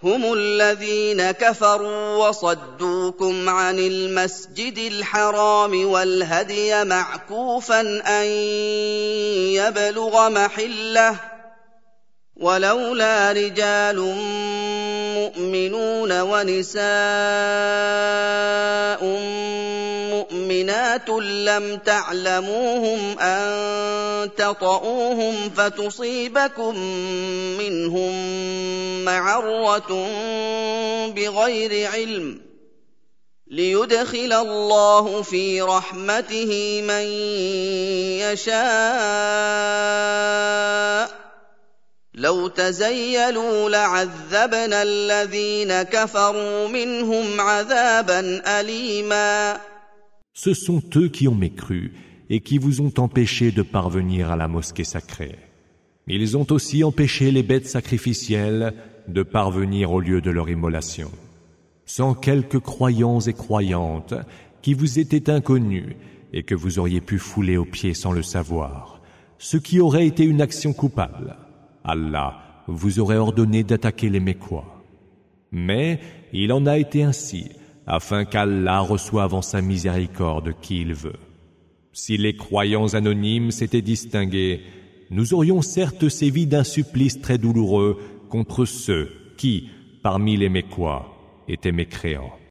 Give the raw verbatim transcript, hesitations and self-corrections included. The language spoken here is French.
هم الذين كفروا وصدوكم عن المسجد الحرام والهدي معكوفا أن يبلغ محله ولولا رجال مؤمنون ونساء مؤمنات لم تعلموهم أن تطؤوهم فتصيبكم منهم معرة بغير علم ليدخل الله في رحمته من يشاء لو تزيلوا لعذبنا الذين كفروا منهم عذابا أليما. Ce sont eux qui ont mécru et qui vous ont empêché de parvenir à la mosquée sacrée. Ils ont aussi empêché les bêtes sacrificielles de parvenir au lieu de leur immolation. Sans quelques croyants et croyantes qui vous étaient inconnus et que vous auriez pu fouler aux pieds sans le savoir, ce qui aurait été une action coupable. Allah vous aurait ordonné d'attaquer les Mécois. Mais il en a été ainsi, afin qu'Allah reçoive en sa miséricorde qui il veut. Si les croyants anonymes s'étaient distingués, nous aurions certes sévi d'un supplice très douloureux contre ceux qui, parmi les Mécois, étaient mécréants.